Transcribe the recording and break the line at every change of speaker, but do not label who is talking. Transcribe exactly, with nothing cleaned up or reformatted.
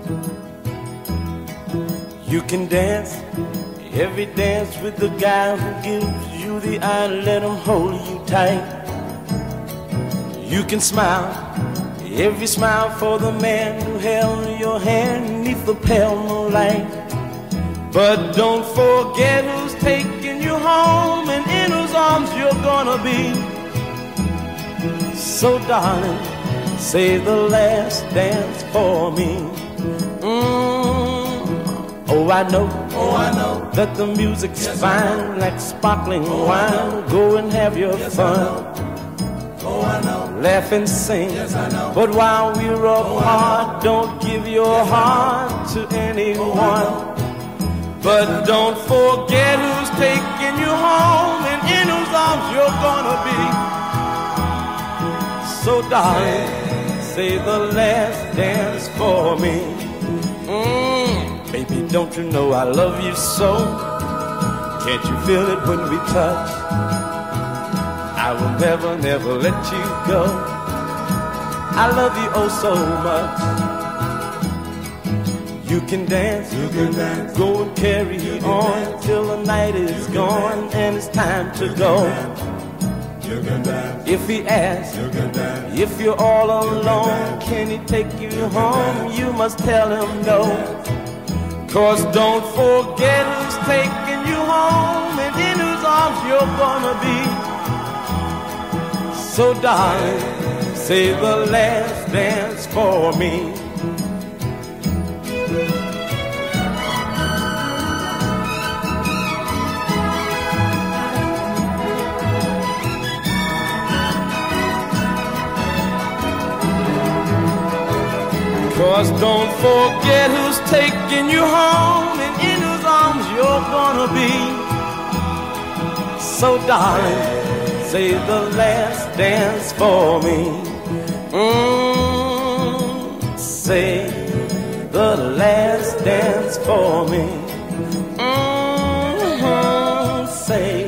You can dance every dance with the guy who gives you the eye, let him hold you tight. You can smile every smile for the man who held your hand neath the pale moonlight. But don't forget who's taking you home and in whose arms you're gonna be. So darling, say the last dance for me. Mm. Oh, I know,
oh, I know
that the music's
yes,
fine like sparkling oh, wine. Go and have your
yes,
fun.
Oh, I know.
Laugh and sing,
yes, I know.
But while we're apart,
oh,
don't give your
yes,
heart to anyone.
Oh,
but don't forget who's taking you home and in whose arms you're gonna be. So darling, say the last dance for me. Mm, baby, don't you know I love you so? Can't you feel it when we touch? I will never, never let you go. I love you oh so much. You can dance,
you can dance,
go and carry on
dance,
till the night is gone
dance,
and it's time to go.
You can dance,
if he asks,
you can dance,
if you're all alone,
dance,
can he take you,
you
home?
dance,
you must tell him no. Cause don't forget who's taking you home and in whose arms you're gonna be. So darling, say the last dance for me. Cause don't forget who's taking you home and in whose arms you're gonna be. So darling, say the last dance for me. Mm, say the last dance for me. Mm-hmm, say